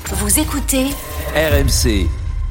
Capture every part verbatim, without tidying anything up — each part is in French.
Vous écoutez R M C.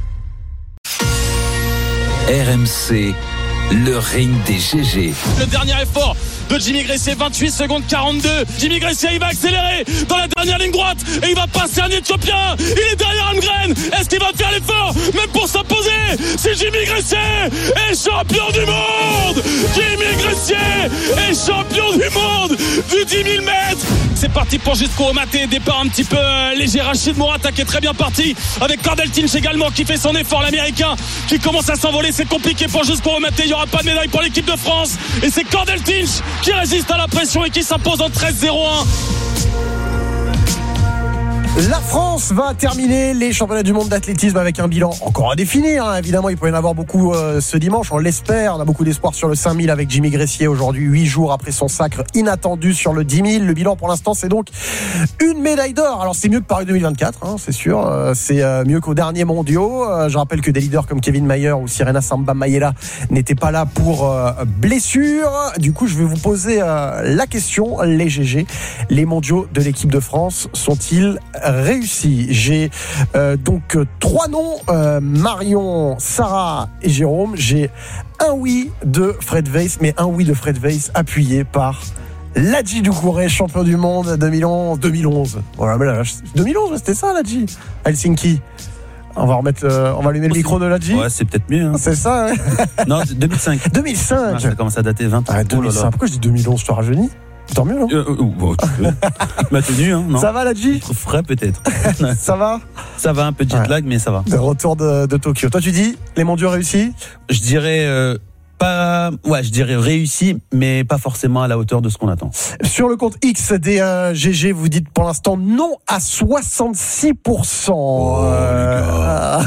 R M C, le ring des G G. Le dernier effort de Jimmy Gressier, vingt-huit secondes quarante-deux. Jimmy Gressier, il va accélérer dans la dernière ligne droite et il va passer un Éthiopien. Il est derrière Almgren. Est-ce qu'il va faire l'effort même pour s'imposer? C'est Jimmy Gressier est champion du monde. Jimmy Gressier est champion du monde du dix mille mètres. C'est parti pour jusqu'au maté. Départ un petit peu euh, léger. Rachid Morata qui est très bien parti avec Cordell Tinch également qui fait son effort. L'Américain qui commence à s'envoler. C'est compliqué pour jusqu'au maté. Il n'y aura pas de médaille pour l'équipe de France. Et c'est Cordell Tinch qui résiste à la pression et qui s'impose en treize zéro un. La France va terminer les championnats du monde d'athlétisme avec un bilan encore à définir. Hein. Évidemment, il peut y en avoir beaucoup euh, ce dimanche. On l'espère. On a beaucoup d'espoir sur le cinq mille avec Jimmy Gressier aujourd'hui, huit jours après son sacre inattendu sur le dix mille. Le bilan pour l'instant, c'est donc une médaille d'or. Alors, c'est mieux que Paris deux mille vingt-quatre, hein, c'est sûr. Euh, c'est euh, mieux qu'aux derniers mondiaux. Euh, je rappelle que des leaders comme Kevin Mayer ou Sirena Samba Mayela n'étaient pas là pour euh, blessure. Du coup, je vais vous poser euh, la question. Les G G, les mondiaux de l'équipe de France sont-ils réussi? J'ai euh, donc euh, trois noms, euh, Marion, Sarah et Jérôme. J'ai un oui de Fred Weiss, mais un oui de Fred Weiss appuyé par Ladji Doucouré, champion du monde deux mille onze. deux mille onze. Voilà, mais là, deux mille onze, c'était ça, Ladji. Helsinki. On va remettre, euh, on va allumer le micro de Ladji. Ouais, c'est peut-être mieux. Hein. C'est ça. Ouais. Non, deux mille cinq. deux mille cinq. Ah, ça commence à dater vingt ans. Ah, deux mille cinq. Oh là là. Pourquoi je dis deux mille onze? Je te rajeunis. Tant mieux, non? euh, euh, bon, tu peux. Ma tenue, hein, non? Ça va, Ladji? Trop frais, peut-être. Ça va? Ça va, un peu de jet lag, ouais. Mais ça va. De retour de, de Tokyo. Toi, tu dis les mondiaux réussis? Je dirais euh, pas. Ouais, je dirais réussi, mais pas forcément à la hauteur de ce qu'on attend. Sur le compte X des euh, G G, vous dites pour l'instant non à soixante-six pour cent. Oh, euh...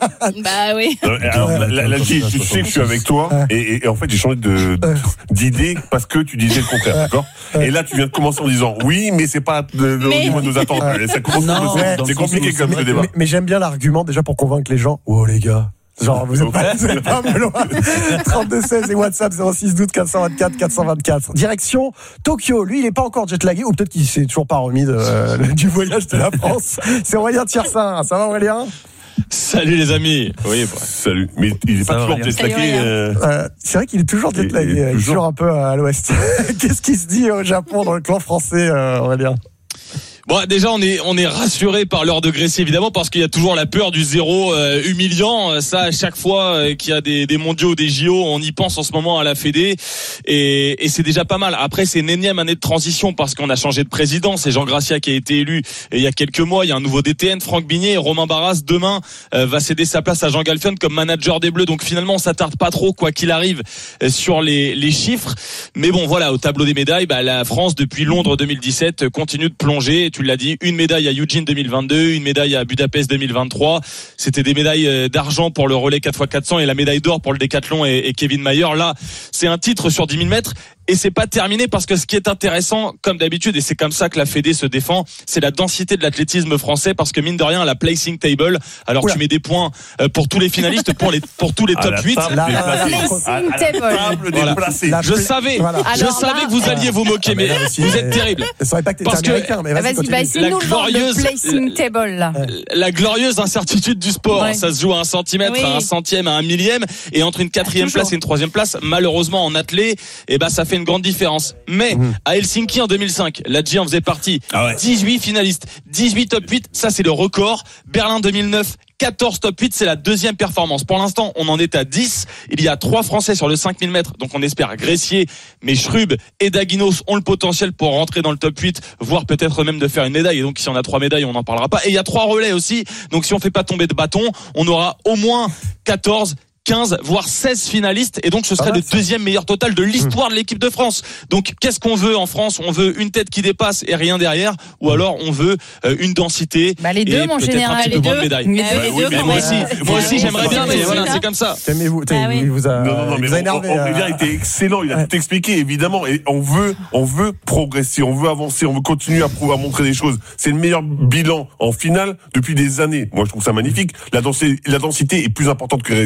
bah oui. Alors, la, la, la, tu sais que je suis avec toi et, et, et en fait j'ai changé de, d'idée parce que tu disais le contraire, d'accord? Et là tu viens de commencer en disant oui, mais c'est pas de, de, mais... au niveau de nos attentes. Ça commence, non, c'est, c'est compliqué comme ce débat. Mais, mais j'aime bien l'argument déjà pour convaincre les gens. Oh les gars. Genre, vous êtes pas, vous êtes pas loin. trente-deux seize et WhatsApp zéro six douze quatre cent vingt-quatre quatre cent vingt-quatre. Direction Tokyo. Lui, il est pas encore jetlagué, ou peut-être qu'il s'est toujours pas remis de, euh, du voyage de la France. C'est Aurélien Tiersin. Ça va, Aurélien? Salut les amis. Oui, bah. Salut. Mais il est pas toujours jetlagué. Euh... Euh, c'est vrai qu'il est toujours jetlagué. Il est toujours... toujours un peu à l'ouest. Qu'est-ce qui se dit au Japon dans le clan français, euh, Aurélien? Bon, déjà on est on est rassuré par l'heure de Gressier évidemment parce qu'il y a toujours la peur du zéro euh, humiliant. Ça, à chaque fois euh, qu'il y a des des mondiaux, des J O, on y pense en ce moment à la Fédé et et c'est déjà pas mal. Après, c'est une énième année de transition parce qu'on a changé de président. C'est Jean Gracia qui a été élu il y a quelques mois. Il y a un nouveau D T N, Franck Bignet, et Romain Barras demain euh, va céder sa place à Jean Galfion comme manager des Bleus. Donc finalement, on s'attarde pas trop quoi qu'il arrive euh, sur les les chiffres. Mais bon, voilà, au tableau des médailles, bah la France depuis Londres deux mille dix-sept continue de plonger. Tu l'as dit, une médaille à Eugene deux mille vingt-deux, une médaille à Budapest deux mille vingt-trois. C'était des médailles d'argent pour le relais quatre fois quatre cents et la médaille d'or pour le décathlon et, et Kevin Mayer. Là, c'est un titre sur dix mille mètres. Et c'est pas terminé parce que ce qui est intéressant, comme d'habitude, et c'est comme ça que la Fédé se défend, c'est la densité de l'athlétisme français parce que mine de rien, la placing table, alors Oula. tu mets des points pour tous les finalistes, pour les, pour tous les top huit. La, la, la, placing table. Voilà. Je savais, voilà. je alors savais là, que vous alliez vous moquer, mais, mais vous êtes terrible. Ça serait pas que t'es parce américain, mais vas-y, vas-y, bah, c'est nous le placing table, là. La glorieuse incertitude du sport. Ouais. Ça se joue à un centimètre, oui. à un centième, à un millième, et entre une quatrième ah, place et une troisième place, malheureusement, en athlée, eh ben, ça fait une grande différence. Mais mmh. à Helsinki en deux mille cinq, Ladji en faisait partie. Ah ouais. dix-huit finalistes, dix-huit top huit, ça c'est le record. Berlin deux mille neuf, quatorze top huit, c'est la deuxième performance. Pour l'instant, on en est à dix. Il y a trois Français sur le cinq mille mètres, donc on espère Gressier, mais Schrub et Daginos ont le potentiel pour rentrer dans le top huit, voire peut-être même de faire une médaille. Et donc si on a trois médailles, on n'en parlera pas. Et il y a trois relais aussi, donc si on fait pas tomber de bâton, on aura au moins quatorze, quinze, voire seize finalistes, et donc ce serait ah, le deuxième meilleur total de l'histoire de l'équipe de France. Donc qu'est-ce qu'on veut en France? On veut une tête qui dépasse et rien derrière, ou alors on veut euh, une densité bah, les deux, et mon peut-être général, un petit les peu deux. moins de médailles. Les deux, les deux, mais moi aussi, moi aussi j'aimerais bien, mais voilà, c'est comme ça. T'aimez-vous, ah, oui. il vous a, non, non, non, il mais vous a on, énervé. on, on, il était excellent, il a ouais. tout expliqué, évidemment, et on veut, on veut progresser, on veut avancer, on veut continuer à, prouver, à montrer des choses. C'est le meilleur bilan en finale depuis des années. Moi, je trouve ça magnifique. La densité, la densité est plus importante que les résultats.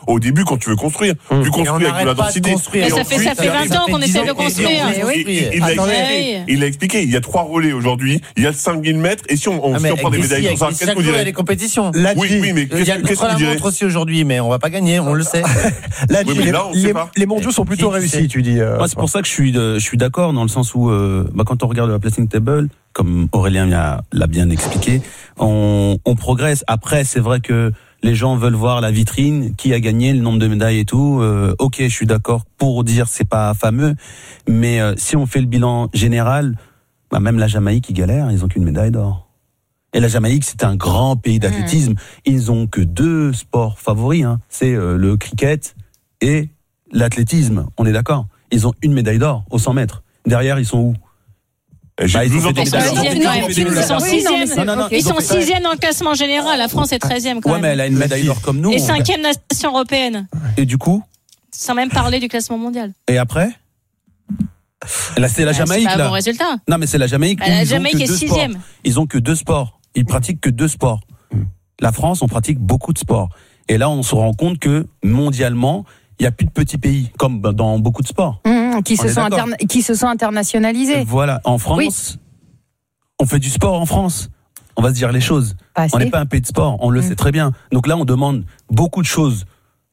au début quand tu veux construire. Mmh. Tu construis avec de la densité. Mais ça fait, ça fait vingt ans qu'on essaie de construire. Il l'a expliqué, il y a trois relais aujourd'hui, il y a cinq mille mètres, et si on, on, ah si on prend des médailles pour ça, qu'est-ce que vous direz? Il y a des compétitions. Oui, oui, mais il y a le contre-la-montre aussi aujourd'hui, mais on va pas gagner, on le sait. Là, oui, les, là, les, les mondiaux sont plutôt réussis, tu dis. Euh, Moi, c'est pour ça que je suis, de, je suis d'accord dans le sens où, euh, bah, quand on regarde la placing table, comme Aurélien l'a, l'a bien expliqué, on, on progresse. Après, c'est vrai que les gens veulent voir la vitrine, qui a gagné, le nombre de médailles et tout. Euh, ok, je suis d'accord pour dire c'est pas fameux, mais euh, si on fait le bilan général, bah, même la Jamaïque, ils galèrent, ils ont qu'une médaille d'or. Et la Jamaïque, c'est un grand pays d'athlétisme. Mmh. Ils ont que deux sports favoris, hein. C'est euh, le cricket et l'athlétisme. On est d'accord. Ils ont une médaille d'or au cent mètres. Derrière, ils sont où? Bah, ils sont sixième. Ils sont sixième dans le classement général. La France est treizième quand ouais, même. Ouais, mais elle a une médaille d'or comme nous. Et cinquième nation européenne. Et du coup? Sans même parler du classement mondial. Et après? Là, c'est la Jamaïque, là. C'est pas un bon là. résultat. Non, mais c'est la Jamaïque. Bah, la Jamaïque est sixième. Ils ont que deux sports. Ils pratiquent que deux sports. La France, on pratique beaucoup de sports. Et là, on se rend compte que mondialement, il n'y a plus de petits pays, comme dans beaucoup de sports. Mmh, qui, se sont interna- qui se sont internationalisés. Voilà. En France, oui. on fait du sport en France. On va se dire les choses. Pas on n'est pas un pays de sport, on le mmh. sait très bien. Donc là, on demande beaucoup de choses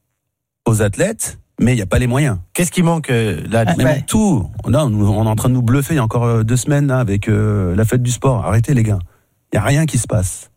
aux athlètes, mais il n'y a pas les moyens. Qu'est-ce qui manque là? Mais ouais. tout. Là, on est en train de nous bluffer il y a encore deux semaines là, avec euh, la fête du sport. Arrêtez les gars. Il n'y a rien qui se passe.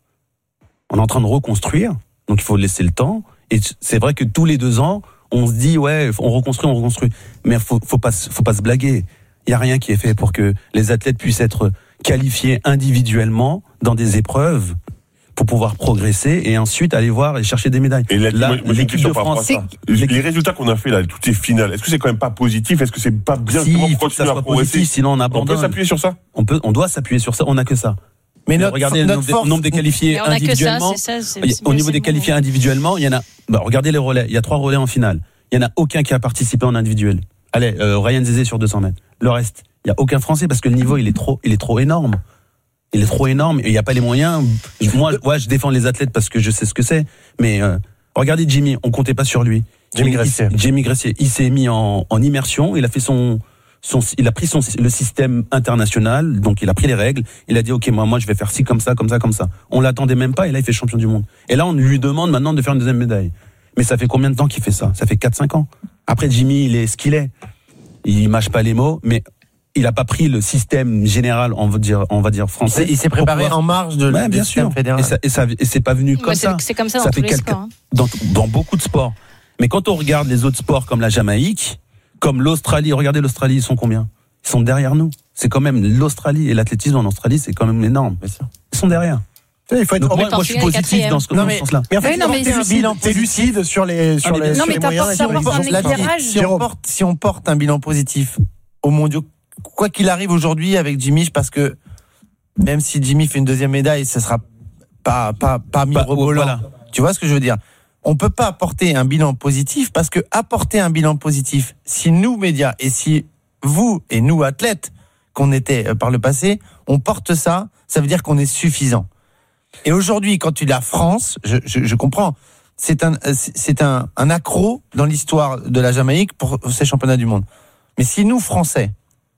On est en train de reconstruire, donc il faut laisser le temps. Et c'est vrai que tous les deux ans, on se dit, ouais, on reconstruit, on reconstruit. Mais faut, faut pas, faut pas se blaguer. Il n'y a rien qui est fait pour que les athlètes puissent être qualifiés individuellement dans des épreuves pour pouvoir progresser et ensuite aller voir et chercher des médailles. Et là, là moi, moi, l'équipe de France, c'est... les résultats qu'on a fait là, toutes ces finales, est-ce que c'est quand même pas positif? Est-ce que c'est pas bien? Si, il faut que ça soit positif, sinon on abandonne. On peut s'appuyer sur ça? On peut, on doit s'appuyer sur ça. On n'a que ça. Mais notre, regardez notre le nombre, nombre des qualifiés individuellement. Ça, c'est ça, c'est, au niveau des qualifiés individuellement, il y en a. Bah, regardez les relais. Il y a trois relais en finale. Il y en a aucun qui a participé en individuel. Allez, euh, Ryan Zézé sur deux cents mètres. Le reste, il y a aucun Français parce que le niveau il est trop, il est trop énorme. Il est trop énorme et il n'y a pas les moyens. Moi, ouais, je défends les athlètes parce que je sais ce que c'est. Mais euh, regardez Jimmy, on comptait pas sur lui. Jimmy Gressier. Jimmy Gressier, il s'est mis en, en immersion. Il a fait son Son, il a pris son, le système international, donc il a pris les règles, il a dit ok moi moi je vais faire ci comme ça, comme ça, comme ça. On l'attendait même pas et là il fait champion du monde. Et là on lui demande maintenant de faire une deuxième médaille. Mais ça fait combien de temps qu'il fait ça? Ça fait quatre cinq ans. Après Jimmy il est ce qu'il est. Il mâche pas les mots, mais il a pas pris le système général, on va dire, on va dire français. Il s'est préparé pouvoir... en marge de ouais, bien sûr. Fédéral. Et ça, et ça, et c'est pas venu comme ouais, ça. C'est, c'est comme ça dans ça tous fait les quelques... sports. Hein. Dans, dans beaucoup de sports. Mais quand on regarde les autres sports comme la Jamaïque, comme l'Australie, regardez l'Australie, ils sont combien? Ils sont derrière nous. C'est quand même l'Australie et l'athlétisme en Australie, c'est quand même énorme. Ils sont derrière. Il faut être Donc moi, moi, je suis positif dans ce, non, mais, sens-là. Mais en fait, oui, non, mais t'es lucide, t'es lucide sur les, sur ah, les, non, sur mais les moyens. Sur un éclairage. Si on porte, si on porte un bilan positif aux mondiaux, quoi qu'il arrive aujourd'hui avec Jimmy, parce que même si Jimmy fait une deuxième médaille, ce sera pas, pas, pas mirobolant. Voilà. Tu vois ce que je veux dire? On peut pas apporter un bilan positif parce que apporter un bilan positif, si nous, médias, et si vous et nous, athlètes, qu'on était par le passé, on porte ça, ça veut dire qu'on est suffisant. Et aujourd'hui, quand tu es la France, je, je, je comprends, c'est un, c'est un, un accro dans l'histoire de la Jamaïque pour ces championnats du monde. Mais si nous, Français,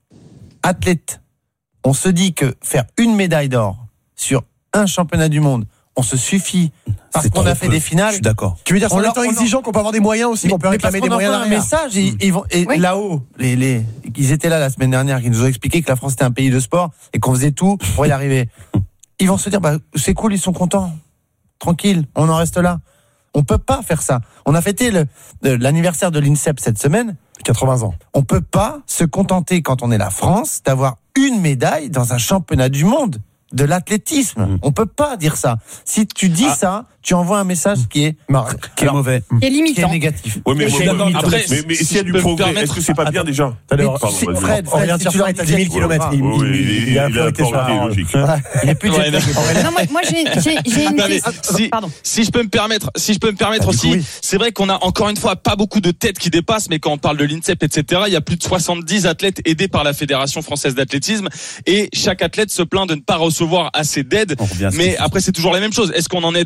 athlètes, on se dit que faire une médaille d'or sur un championnat du monde, on se suffit parce c'est qu'on a fait peu. Des finales. Je suis d'accord. Tu veux dire, c'est en étant exigeant qu'on peut avoir des moyens aussi, mais, qu'on peut réclamer des moyens derrière. Un message, et, ils vont, et oui. là-haut, les, les, ils étaient là la semaine dernière, ils nous ont expliqué que la France était un pays de sport et qu'on faisait tout pour y arriver. Ils vont se dire, bah, c'est cool, ils sont contents. Tranquille, on en reste là. On peut pas faire ça. On a fêté le, l'anniversaire de l'INSEP cette semaine. quatre-vingts ans. On peut pas se contenter, quand on est la France, d'avoir une médaille dans un championnat du monde de l'athlétisme. Mmh. On peut pas dire ça. Si tu dis ah. ça, tu envoies un message qui est, Mar- qui est mauvais, qui est limitant, qui est négatif. Oui, mais, mais, mais, après, mais, mais si s'il y a du progrès, est-ce que c'est pas bien déjà? Alors, Fred, Fred, Fred, si tu l'as à dix mille kilomètres, il, oui, il, il, il a priorité sur la logique. Il est plus de non, moi, moi j'ai, j'ai, j'ai une question. Si, Pardon. si je peux me permettre, si je peux me permettre aussi, coup, oui. c'est vrai qu'on a encore une fois pas beaucoup de têtes qui dépassent, mais quand on parle de l'INSEP, et cetera, il y a plus de soixante-dix athlètes aidés par la Fédération française d'athlétisme, et chaque athlète se plaint de ne pas recevoir assez d'aide. Mais après, c'est toujours la même chose. Est-ce qu'on en aide que vingt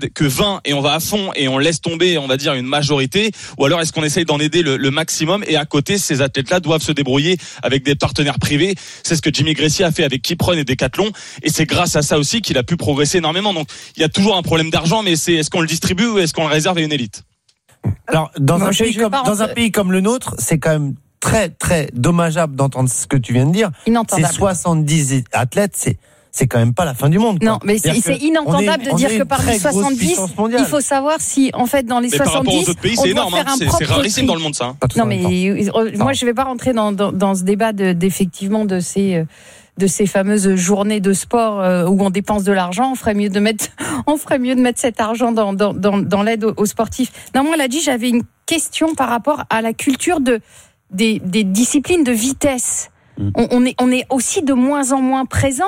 plein et on va à fond et on laisse tomber, on va dire, une majorité, ou alors est-ce qu'on essaye d'en aider le, le maximum, et à côté, ces athlètes-là doivent se débrouiller avec des partenaires privés. C'est ce que Jimmy Gressier a fait avec Kiprun et Decathlon, et c'est grâce à ça aussi qu'il a pu progresser énormément. Donc il y a toujours un problème d'argent, mais c'est est-ce qu'on le distribue ou est-ce qu'on le réserve à une élite? Alors dans, Moi, un, je- pays je comme, vais pas dans un rentrer- pays comme le nôtre, c'est quand même très très dommageable d'entendre ce que tu viens de dire. C'est Inentendable. soixante-dix athlètes, c'est c'est quand même pas la fin du monde. quoi. Non, mais c'est, C'est-à-dire c'est que inentendable on est- de dire on est que une parmi très grosse soixante-dix, puissance mondiale. il faut savoir si, en fait, dans les Mais par rapport soixante-dix, aux autres pays, on c'est doit énorme, faire hein. un c'est, propre c'est rarissime tri. dans le monde, ça. hein. Pas tous Non, en même temps. mais euh, moi, je vais pas rentrer dans, dans, dans ce débat de, d'effectivement de ces, euh, de ces fameuses journées de sport euh, où on dépense de l'argent. On ferait mieux de mettre, on ferait mieux de mettre cet argent dans, dans, dans, dans l'aide aux, aux sportifs. Non, moi, là dit, j'avais une question par rapport à la culture de, des, des disciplines de vitesse. Mm. On, on est, on est aussi de moins en moins présent.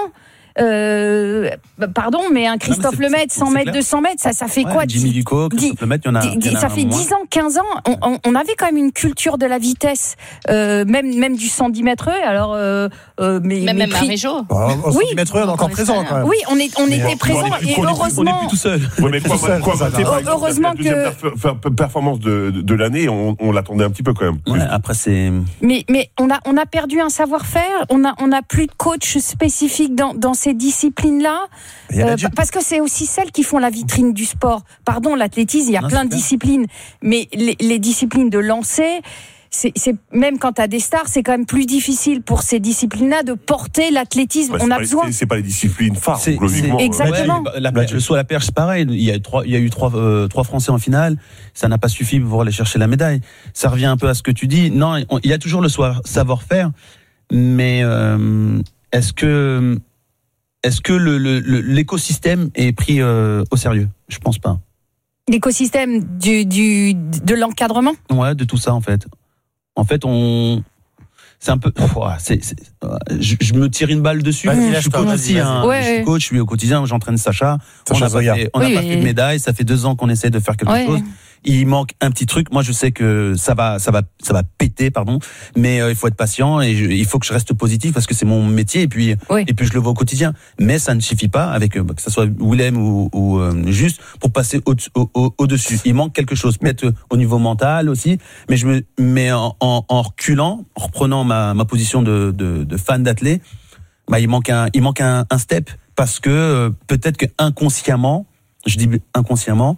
Euh, pardon, mais un Christophe c'est- Lemaitre, c'est- cent c'est mètres, clair. deux cents mètres, ça, ça fait Ouais, quoi? Jimmy Ducot, Christophe Lemaitre, il y en a, il y en a Ça un fait moins. dix ans, quinze ans, on, on, on avait quand même une culture de la vitesse, euh, même, même du cent dix mètres heure. Alors, euh, euh, mais, Même, mais même pris- Marie-Jo. Au Oui. centimètre heure, on est encore présent quand même. Oui, on, est, on Mais était on- présents on est plus- et on est plus- on est On est heureusement. plus tout seul. Ouais, mais quoi, Tout seul, quoi, ça, tu sais, ça. par exemple, Heureusement la deuxième que- perf- per- performance de, de, de l'année, on, on l'attendait un petit peu quand même. Ouais, après, c'est. Mais, mais on, a, on a perdu un savoir-faire, on a, on a plus de coach spécifique dans, dans ces disciplines-là, Il y en a euh, déjà- parce que c'est aussi celles qui font la vitrine du sport. Pardon, l'athlétisme, il y a Non, plein c'est de clair. disciplines, mais les, les disciplines de lancer, c'est, c'est même quand tu as des stars, c'est quand même plus difficile pour ces disciplines-là de porter l'athlétisme. Ouais, on c'est a pas- besoin. c'est- C'est pas les disciplines phares, C'est- logiquement. c'est- Exactement. Ouais, la, le saut à la perche, c'est pareil. Il y a eu trois, il y a eu trois, euh, trois Français en finale. Ça n'a pas suffi pour aller chercher la médaille. Ça revient un peu à ce que tu dis. Non, on- il y a toujours le soir- savoir-faire, mais euh, est-ce que, est-ce que le, le- le- l'écosystème est pris euh, au sérieux? Je pense pas. L'écosystème du, du, de l'encadrement. Ouais, de tout ça en fait. En fait, on, c'est un peu, ouah, c'est, c'est, euh, je, je me tire une balle dessus. Vas-y, je lâche suis pas, coach vas-y, aussi, vas-y. hein. Ouais, je suis ouais. coach, je suis au quotidien, j'entraîne Sacha. Sacha on n'a pas Zoya. fait, on n'a Oui, pas oui. fait de médaille. Ça fait deux ans qu'on essaie de faire quelque Ouais. chose. Il manque un petit truc. Moi, je sais que ça va, ça va, ça va péter, pardon. Mais euh, il faut être patient et je- il faut que je reste positif parce que c'est mon métier et puis Oui. et puis je le vois au quotidien. Mais ça ne suffit pas avec euh, que ça soit Willem ou, ou euh, juste pour passer au, au, au, au-dessus. Il manque quelque chose, peut-être euh, au niveau mental aussi. Mais je me, mais en, en, en reculant, en reprenant ma, ma position de, de, de fan d'athlète, bah il manque un, il manque un, un step parce que euh, peut-être que inconsciemment, je dis inconsciemment,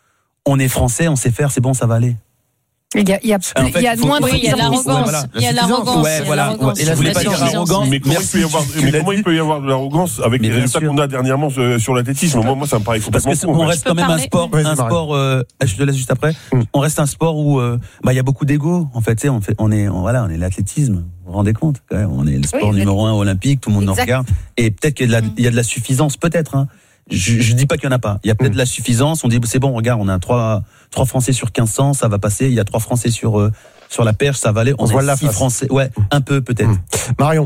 on est français, on sait faire, c'est bon, ça va aller. Il y a, il y a, En fait, il y a il faut- moins de Oui, il y a faut- l'arrogance. ouais, voilà. Il y a La suffisance. l'arrogance. Ouais, il y a voilà. l'arrogance. Et je voulais pas dire La suffisance. arrogance. Mais comment, Merci, il peut y avoir, tu- mais tu l'as comment dit. il peut y avoir de l'arrogance avec Mais les bien résultats sûr. qu'on a dernièrement euh, sur l'athlétisme? Moi, moi, ça me paraît Parce complètement que fou. on en fait. reste Je quand peux même un parler sport, Vas-y, un Marie. sport. Euh, je te laisse juste après. Mm. On reste un sport où euh, bah il y a beaucoup d'ego. En fait, tu sais, on fait, on est, on, voilà, on est l'athlétisme. Vous vous rendez compte quand même, on est le sport Oui, numéro un olympique. Tout le monde nous Exact. regarde. Et peut-être qu'il y a de la, il y a de la suffisance, peut-être. Hein. Je, je dis pas qu'il y en a pas. Il y a peut-être Mm. de la suffisance. On dit c'est bon, regarde, on a trois, trois Français sur quinze cents, ça va passer. Il y a trois Français sur euh, sur la perche, ça va aller. On se est voile la six face. Français. Ouais, un peu peut-être. Mm. Marion.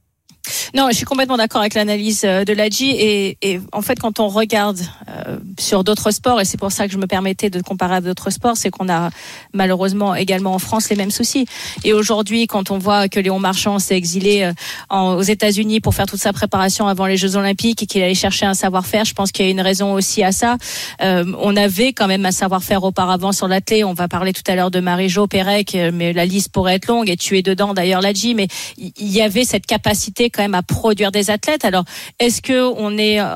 Non, je suis complètement d'accord avec l'analyse euh, de Ladji et, et en fait quand on regarde euh, sur d'autres sports et c'est pour ça que je me permettais de comparer à d'autres sports, c'est qu'on a malheureusement également en France les mêmes soucis. Et aujourd'hui, quand on voit que Léon Marchand s'est exilé euh, en, aux États-Unis pour faire toute sa préparation avant les Jeux Olympiques et qu'il allait chercher un savoir-faire, je pense qu'il y a une raison aussi à ça. Euh, on avait quand même un savoir-faire auparavant sur l'athlète. On va parler tout à l'heure de Marie-Jo Pérec, mais la liste pourrait être longue et tu es dedans d'ailleurs Ladji, mais il y avait cette capacité quand même à produire des athlètes. Alors, est-ce que on est euh,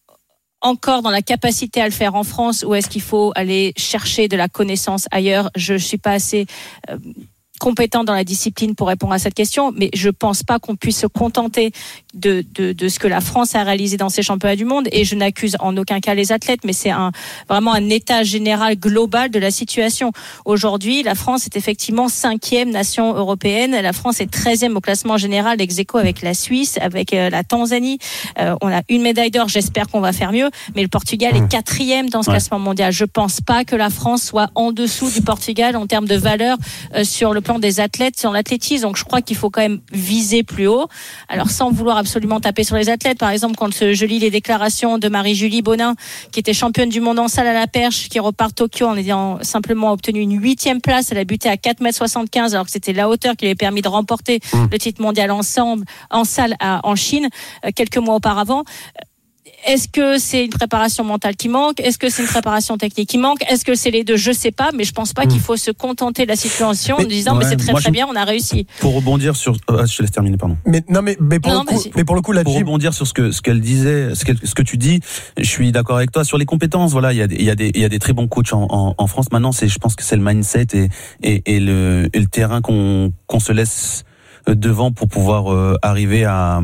encore dans la capacité à le faire en France ou est-ce qu'il faut aller chercher de la connaissance ailleurs? Je suis pas assez euh, compétent dans la discipline pour répondre à cette question, mais je pense pas qu'on puisse se contenter de, de, de ce que la France a réalisé dans ces championnats du monde et je n'accuse en aucun cas les athlètes, mais c'est un, vraiment un état général global de la situation. Aujourd'hui, la France est effectivement cinquième nation européenne, la France est treizième au classement général ex aequo avec la Suisse, avec euh, la Tanzanie, euh, on a une médaille d'or, j'espère qu'on va faire mieux, mais le Portugal est quatrième dans ce Ouais. classement mondial. Je pense pas que la France soit en dessous du Portugal en termes de valeur euh, sur le plan des athlètes, sur l'athlétisme. Donc je crois qu'il faut quand même viser plus haut. Alors sans vouloir absolument taper sur les athlètes, par exemple quand je lis les déclarations de Marie-Julie Bonin, qui était championne du monde en salle à la perche, qui repart Tokyo en ayant simplement obtenu une huitième place. Elle a buté à quatre mètres soixante-quinze alors que c'était la hauteur qui lui avait permis de remporter le titre mondial ensemble en salle à, en Chine euh, quelques mois auparavant. Est-ce que c'est une préparation mentale qui manque? Est-ce que c'est une préparation technique qui manque? Est-ce que c'est les deux? Je sais pas, mais je pense pas mmh. qu'il faut se contenter de la situation mais, en disant ouais, mais c'est très très je, bien, on a réussi. Pour rebondir sur, euh, je te laisse terminer, pardon. Mais non, mais, mais pour non, le coup, mais pour le coup, la pour rebondir sur ce que ce qu'elle disait, ce, qu'elle, ce que tu dis, je suis d'accord avec toi sur les compétences. Voilà, il y a des, il y a des, il y a des très bons coachs en, en, en France. Maintenant, c'est, je pense que c'est le mindset et et, et le et le terrain qu'on qu'on se laisse devant pour pouvoir euh, arriver à,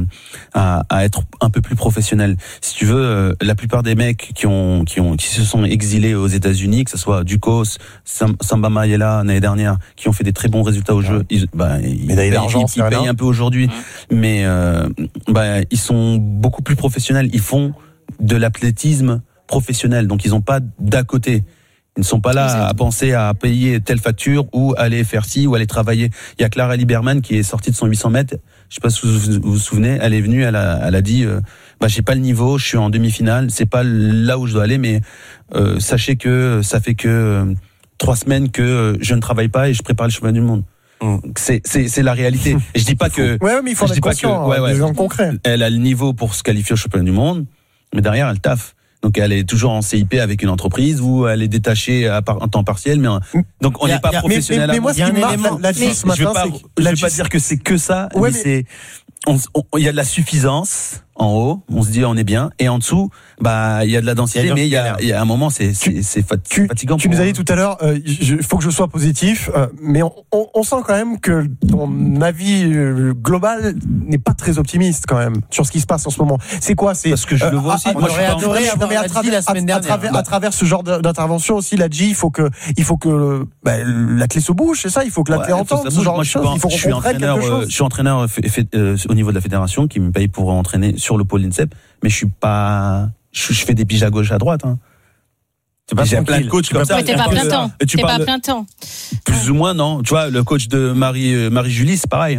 à à être un peu plus professionnel. Si tu veux, euh, la plupart des mecs qui ont qui ont qui se sont exilés aux États-Unis, que ce soit Ducos, Sam, Samba Mayela l'année dernière, qui ont fait des très bons résultats au ouais. jeu, ils bah ils, ils, ils, ils payent un peu aujourd'hui, mmh. mais euh, bah ils sont beaucoup plus professionnels. Ils font de l'athlétisme professionnel, donc ils ont pas d'à côté. Ils ne sont pas là Exactement. à penser à payer telle facture ou aller faire ci ou aller travailler. Il y a Clara Lieberman qui est sortie de son huit cents mètres. Je sais pas si vous vous souvenez. Elle est venue, elle a, elle a dit, euh, bah j'ai pas le niveau, je suis en demi-finale, c'est pas là où je dois aller, mais euh, sachez que ça fait que euh, trois semaines que je ne travaille pas et je prépare le championnat du monde. Mmh. C'est c'est c'est la réalité. Et je dis pas que. Ouais, mais il faut être conscient. Ouais, ouais, des gens concrets. Elle a le niveau pour se qualifier au championnat du monde, mais derrière elle taffe. Donc elle est toujours en C I P avec une entreprise ou elle est détachée à part, en temps partiel, mais donc on n'est pas professionnel. Mais, mais moi, ce qui me marque là-dessus ce matin, je veux pas, je veux pas dire que c'est que ça, ouais, mais, mais c'est, il y a de la suffisance en haut, on se dit on est bien, et en dessous, bah il y a de la densité, mais il y a, il y a un moment c'est c'est, c'est fatigant. Tu nous as dit tout à l'heure, il euh, faut que je sois positif, euh, mais on, on, on sent quand même que ton avis euh, global n'est pas très optimiste quand même sur ce qui se passe en ce moment. C'est quoi? C'est parce que je euh, le vois aussi. À, moi, j'aurais adoré avoir la G la semaine dernière. À travers, bah. à travers ce genre d'intervention aussi, la G, il faut que il faut que bah, la clé se bouge, c'est ça. Il faut que la clé ouais, entende ce genre de choses. Il faut qu'on comprenne quelque chose. Je suis entraîneur fait, fait, euh, au niveau de la fédération qui me paye pour entraîner sur le pôle INSEP, mais je suis pas, je, je fais des piges à gauche à droite. Hein. C'est pas J'ai plein de coachs comme ça. Mais t'es pas plein temps. T'es pas plein temps. Plus ou moins, non. Tu vois, le coach de Marie, Marie-Julie, c'est pareil.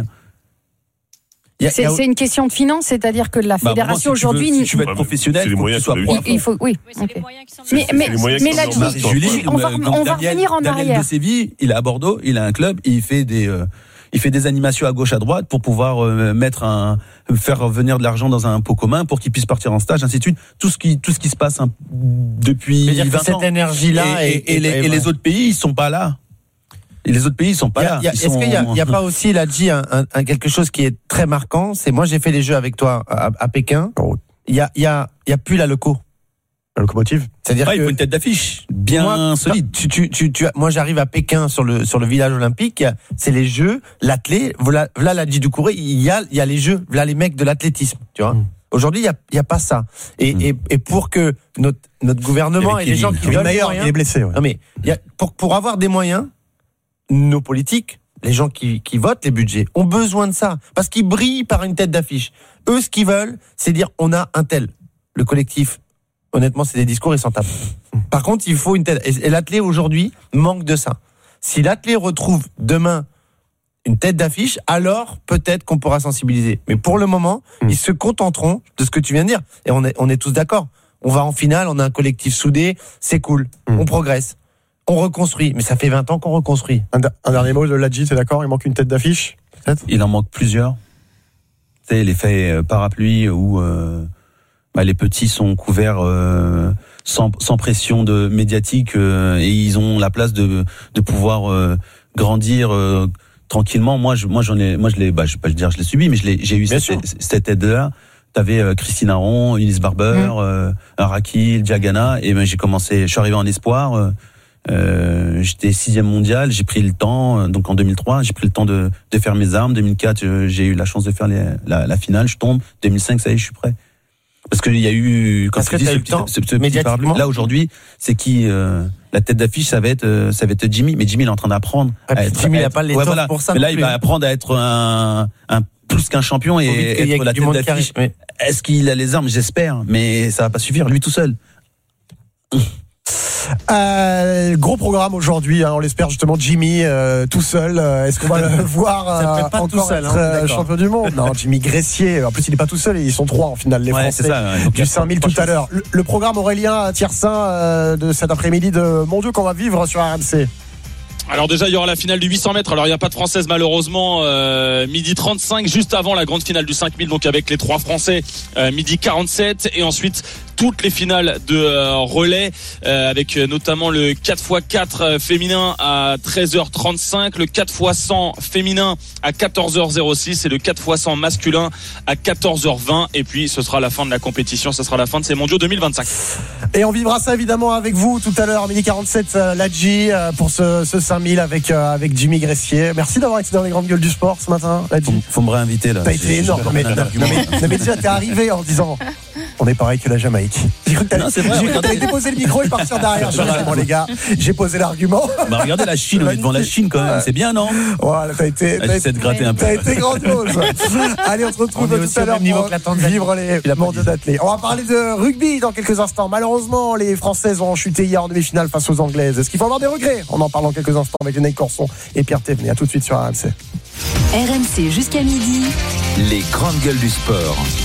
A, c'est, a... c'est une question de finance, c'est-à-dire que la fédération bah, si aujourd'hui. Tu veux, si tu veux être professionnel, c'est les moyens que tu sois il, il faut, oui. oui okay. Mais, mais, mais là, Julie, on va, on va revenir en arrière. Daniel de Séville, il est à Bordeaux, il a un club, il fait des, euh, il fait des animations à gauche, à droite pour pouvoir euh, mettre un, faire venir de l'argent dans un pot commun pour qu'il puisse partir en stage, ainsi de suite. Tout ce qui, tout ce qui se passe hein, depuis vingt ans. Cette énergie-là et, et, et, et, les, et les autres pays, ils sont pas là. Et les autres pays, ils sont pas là. Y a, est-ce sont... qu'il y a, y a pas aussi, là, dit un, un, un, quelque chose qui est très marquant, c'est moi j'ai fait les Jeux avec toi à, à Pékin. Il y a, il y a, il y a plus la loco. La locomotive. C'est-à-dire ouais, que il faut une tête d'affiche bien moi, solide. Tu, tu, tu, tu, moi j'arrive à Pékin sur le sur le village olympique. C'est les Jeux, l'athlète. Voilà, voilà la G Doucouré. Il y a, il y a les Jeux. Voilà les mecs de l'athlétisme. Tu vois. Mmh. Aujourd'hui, il y a, il y a pas ça. Et, mmh. et, et pour que notre notre gouvernement et les gens qui donnent les moyens, il est blessé. Ouais. Non mais il y a, pour pour avoir des moyens. Nos politiques, les gens qui, qui votent les budgets, ont besoin de ça. Parce qu'ils brillent par une tête d'affiche. Eux, ce qu'ils veulent, c'est dire on a un tel. Le collectif, honnêtement, c'est des discours, ils s'en tapent. Par contre, il faut une tête. Et l'athlète, aujourd'hui, manque de ça. Si l'athlète retrouve demain une tête d'affiche, alors peut-être qu'on pourra sensibiliser. Mais pour le moment, mmh. ils se contenteront de ce que tu viens de dire. Et on est, on est tous d'accord. On va en finale, on a un collectif soudé, c'est cool. Mmh. On progresse. On reconstruit, mais ça fait vingt ans qu'on reconstruit. Un, un dernier mot de Ladji, t'es d'accord? Il manque une tête d'affiche, peut-être? Il en manque plusieurs. Tu sais, l'effet parapluie où euh, bah, les petits sont couverts euh, sans, sans pression de médiatique euh, et ils ont la place de, de pouvoir euh, grandir euh, tranquillement. Moi, je, moi, j'en ai, moi, je l'ai, bah, je vais pas le dire, je l'ai subi, mais je l'ai, j'ai eu cette, cette aide-là. T'avais euh, Christine Aron, Eunice Barber, mmh. euh, Araki, Diagana, et ben j'ai commencé, je suis arrivé en espoir. Euh, Euh, j'étais sixième mondial, j'ai pris le temps, donc en deux mille trois, j'ai pris le temps de, de faire mes armes. deux mille quatre, j'ai eu la chance de faire les, la, la finale, je tombe. deux mille cinq, ça y est, je suis prêt. Parce qu'il y a eu, quand tu dis ce petit, ce, ce petit parapluie, là aujourd'hui, c'est qui euh, la tête d'affiche, ça va être, euh, ça va être Jimmy. Mais Jimmy, il est en train d'apprendre. Ah, à être, Jimmy, il a pas les ouais, voilà. pour ça. Mais là, il va apprendre à être un, un plus qu'un champion et être la tête d'affiche. Oui. Est-ce qu'il a les armes? J'espère, mais ça va pas suffire lui tout seul. Euh, gros programme aujourd'hui, hein, on l'espère justement. Jimmy euh, tout seul. Euh, est-ce qu'on va le voir euh, pas encore tout seul, être hein, champion du monde? Non, Jimmy Gressier. En plus, il n'est pas tout seul. Ils sont trois en finale, les ouais, Français c'est ça, ouais, du cinq mille tout à l'heure. Le, le programme Aurélien Tiersin euh, de cet après-midi de Mon Dieu qu'on va vivre sur R M C. Alors déjà il y aura la finale du huit cents mètres. Alors il n'y a pas de française malheureusement. Euh, midi trente-cinq juste avant la grande finale du cinq mille, donc avec les trois Français. Euh, midi quarante-sept et ensuite toutes les finales de euh, relais, euh, avec notamment le quatre par quatre féminin à treize heures trente-cinq, le quatre par cent féminin à quatorze heures six et le quatre par cent masculin à quatorze heures vingt. Et puis ce sera la fin de la compétition, ce sera la fin de ces mondiaux deux mille vingt-cinq. Et on vivra ça évidemment avec vous tout à l'heure à midi quarante-sept, euh, Ladji, euh, pour ce, ce cinq mille avec, euh, avec Jimmy Gressier. Merci d'avoir été dans les grandes gueules du sport ce matin, Ladji. Faut, faut me réinviter là. T'as été énorme. Mais, non, mais, non, mais déjà, t'es arrivé en disant on est pareil que la Jamaïque. J'ai cru que t'allais, non, c'est vrai, j'ai cru que t'allais déposer le micro et partir derrière. J'ai dit, bon, les gars, j'ai posé l'argument. Bah, regardez la Chine, on est devant la Chine quand même. C'est bien, non? Voilà, t'as été, ah, j'essaie de gratter un peu. T'as été grandiose. Allez, on se retrouve on tout à l'heure pour vivre les mondiaux d'athlètes. On va parler de rugby dans quelques instants. Malheureusement, les Françaises ont chuté hier en demi-finale face aux Anglaises. Est-ce qu'il faut avoir des regrets? On en parle dans quelques instants avec Lénaï Corson et Pierre Thévenet. À tout de suite sur R M C. R M C jusqu'à midi. Les grandes gueules du sport.